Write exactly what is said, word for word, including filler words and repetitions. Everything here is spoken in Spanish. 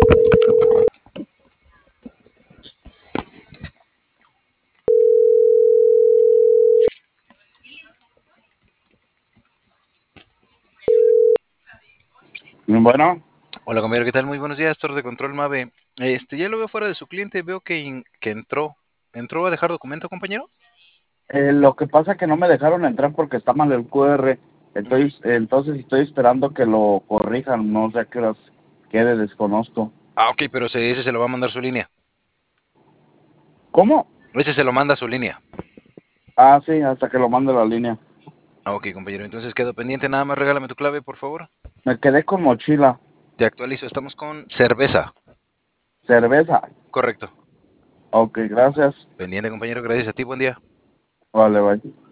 Bueno, Hola compañero, ¿qué tal? Muy buenos días, Torre de Control Mave. Este, ya lo veo fuera de su cliente, veo que, in- que entró. ¿Entró a dejar documento, compañero? eh, lo que pasa es que no me dejaron entrar porque está mal el Q R. Ujú. Estoy, entonces estoy esperando que lo corrijan. No sé a qué horas quede, desconozco. Ah, ok, pero se- ese se lo va a mandar su línea. ¿Cómo? Ese se lo manda a su línea. Ah, sí, hasta que lo mande la línea. Ah, ok, compañero, entonces quedo pendiente. Nada más regálame tu clave, por favor. Me quedé con mochila, Te actualizo, estamos con cerveza. cerveza. Correcto. Ok, gracias. Pendiente, compañero, gracias a ti, buen día. Vale, bye.